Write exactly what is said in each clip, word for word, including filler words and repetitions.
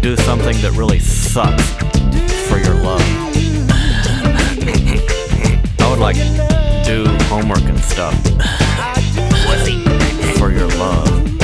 do something that really sucks for your love. I would like do homework and stuff Pussy. for your love.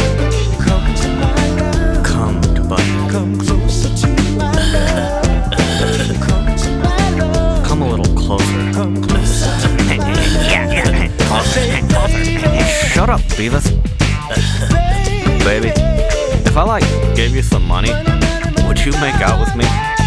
Come to Butt. Come closer to my love. Come to my love. Come a little closer. Come closer to my love. Yeah, yeah. Closer, closer. Shut up, Beavis. Baby, if I like gave you some money, would you make out with me?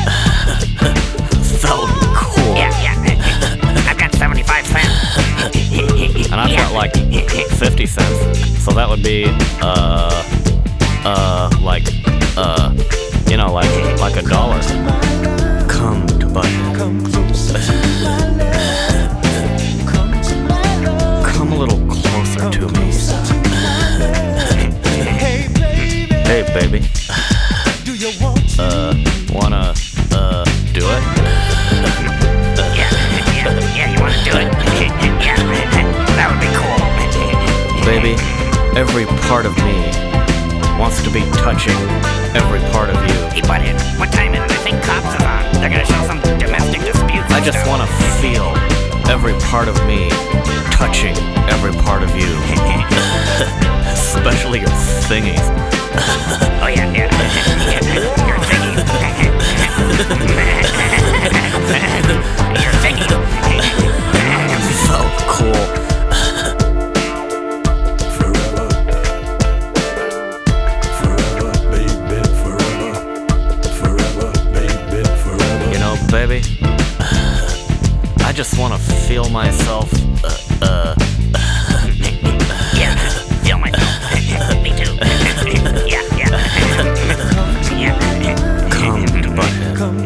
That would be cool. Yeah, yeah. I've got seventy-five cents. And I've got like fifty cents. So that would be uh uh like uh you know like like a dollar. Come to Butt. Come closer to my love. Come to my love. Come a little closer to me. Closer to my love. Hey baby, Hey baby, do you want to? uh wanna uh do it? Yeah, yeah, yeah, you wanna do it? Yeah, that would be cool. Baby, every part of me wants to be touching every part of you. Hey, buddy, what time is it? I think cops is on. They're gonna show some domestic disputes. I just want to feel every part of me touching every part of you. Especially your thingies. Oh, yeah, yeah. You're thinking. You're thinking. So cool. Forever, forever, baby, forever, forever, baby, forever. You know, baby, I just want to feel myself, uh, uh, Yeah, feel myself. Me too. Yeah, yeah. Yeah. come to Butthead. Come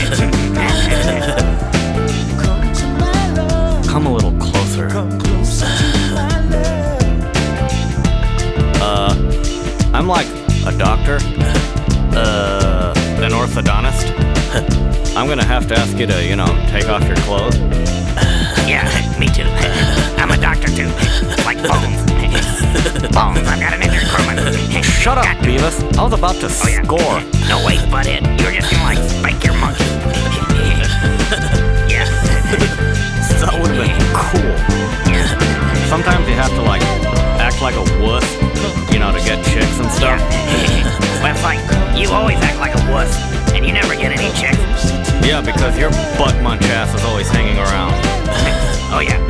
to my love. Come a little closer. Come closer to my love. Uh, I'm like a doctor, uh, an orthodontist. I'm gonna have to ask you to, you know, take off your clothes. Yeah, me too. I'm a doctor too. Like Bones. Bones, I've got an injured crewman. Shut up, God. Beavis. I was about to Oh, yeah. score. No, wait, butt it. You were just gonna like spank your monkey. Yeah. That would've been cool. Yeah. Sometimes you have to like act like a wuss, you know, to get chicks and stuff. Well, it's like, you always act like a wuss, and you never get any chicks. Yeah, because your butt munch ass is always hanging around. Oh, yeah.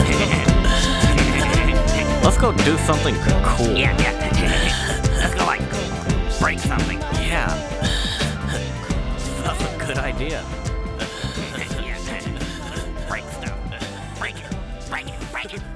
Let's go do something cool. Yeah, yeah. Let's go, like, break something. Yeah. That's a good idea. Yeah. Break stuff. Break it. Break it. Break it.